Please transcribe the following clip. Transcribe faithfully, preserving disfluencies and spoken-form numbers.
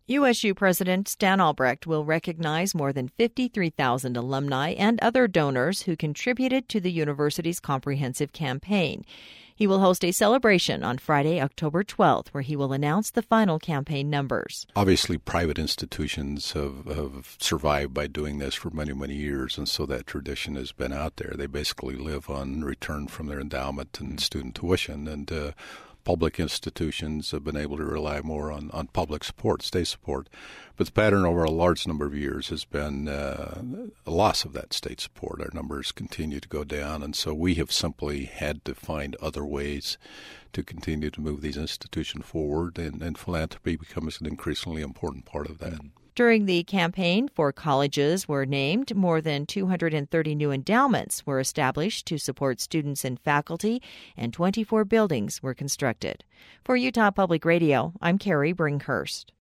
U S U President Stan Albrecht will recognize more than fifty-three thousand alumni and other donors who contributed to the university's comprehensive campaign. He will host a celebration on Friday, October twelfth, where he will announce the final campaign numbers. Obviously, private institutions have, have survived by doing this for many, many years, and so that tradition has been out there. They basically live on return from their endowment and student tuition, and uh, public institutions have been able to rely more on, on public support, state support. But the pattern over a large number of years has been uh, a loss of that state support. Our numbers continue to go down, and so we have simply had to find other ways to continue to move these institutions forward, and, and philanthropy becomes an increasingly important part of that. During the campaign, four colleges were named. More than two hundred thirty new endowments were established to support students and faculty, and twenty-four buildings were constructed. For Utah Public Radio, I'm Carrie Brinkhurst.